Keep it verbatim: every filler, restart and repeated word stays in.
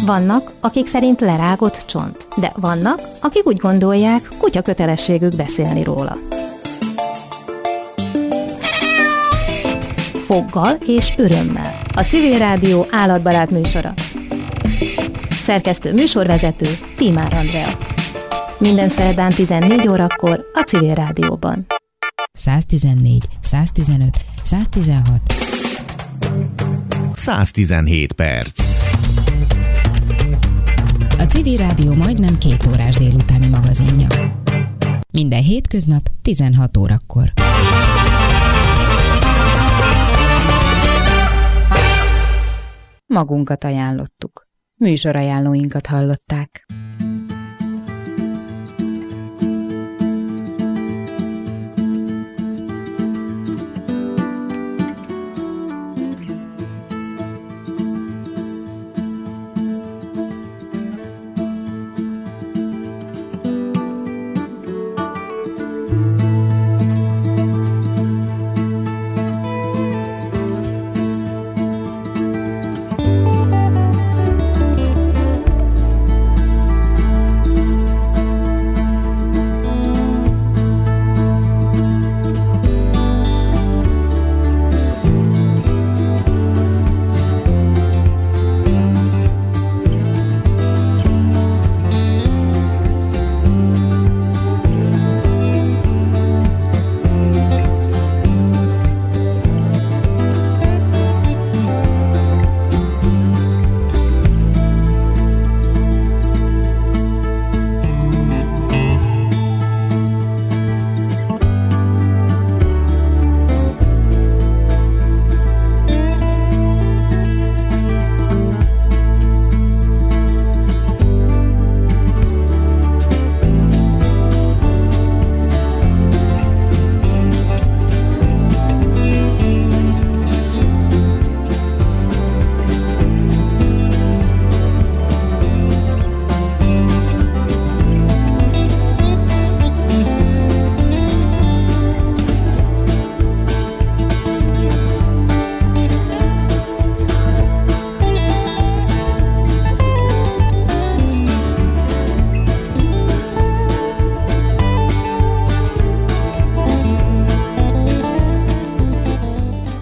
Vannak, akik szerint lerágott csont, de vannak, akik úgy gondolják, kutya kötelességük beszélni róla. Foggal és örömmel. A Civil Rádió állatbarát műsora. Szerkesztő műsorvezető Tímár Andrea. Minden szerdán tizennégy órakor a Civil Rádióban. száztizennégy, száztizenöt, száztizenhat. száztizenhét perc. A Civil Rádió majdnem két órás délutáni magazinja. Minden hétköznap tizenhat órakor. Magunkat ajánlottuk. Műsorajánlóinkat hallották.